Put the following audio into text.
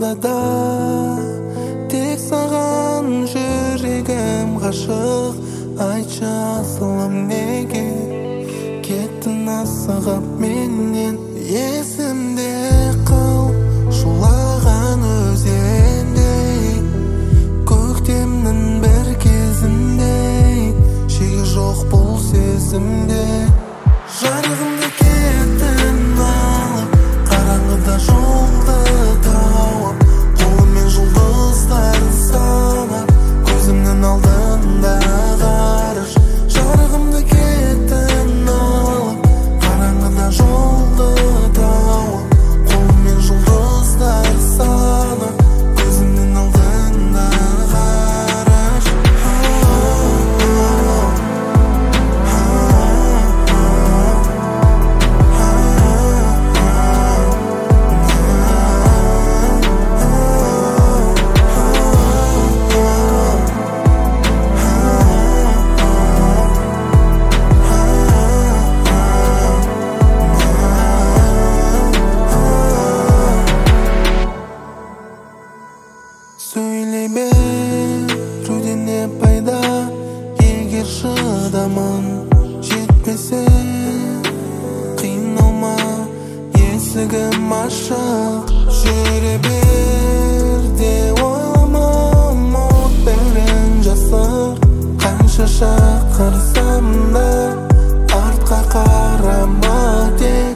алдыңда да тек саған жүрегім ғашық. Айтшы асылым, неге кеттің асығып менен? Есімде қал шулаған өзендей, көктемнің бір кезіндей, шегі жоқ бұл сезімде. Жарығымды кеттің алып, қараңғыда жолды тауып, қолыммен жұлдыздарды санап, көзімнің алдында ғарыш. Жарығымды кеттің алып, қараңғыда жолды тауып, қолыммен жұлдыздарды санап, көзімнің алдында ғарыш. Сөйлей беруден не пайда, егер шыдамын жетпесе? Қиналма, есігім ашық, жүре бер де ойлама, ұмыт бәрін жасыр. Қанша шақырсам да артқа қарама тек.